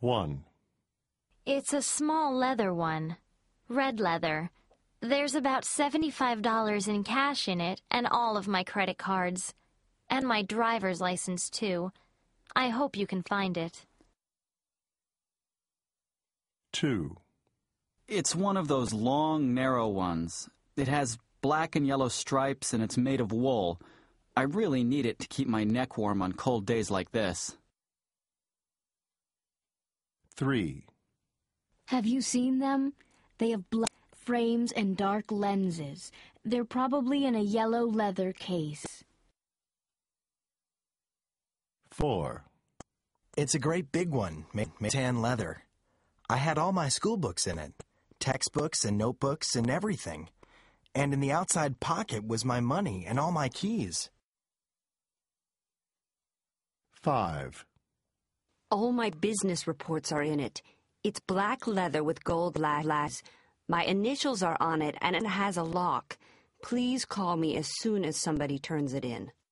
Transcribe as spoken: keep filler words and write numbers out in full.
one. It's a small leather one. Red leather. There's about seventy-five dollars in cash in it and all of my credit cards. And my driver's license, too. I hope you can find it. two. It's one of those long, narrow ones. It has black and yellow stripes and it's made of wool. I really need it to keep my neck warm on cold days like this. three. Have you seen them? They have black frames and dark lenses. They're probably in a yellow leather case. four. It's a great big one, made of tan leather. I had all my school books in it, textbooks and notebooks and everything. And in the outside pocket was my money and all my keys. five. All my business reports are in it. It's black leather with gold lash. My initials are on it and it has a lock. Please call me as soon as somebody turns it in.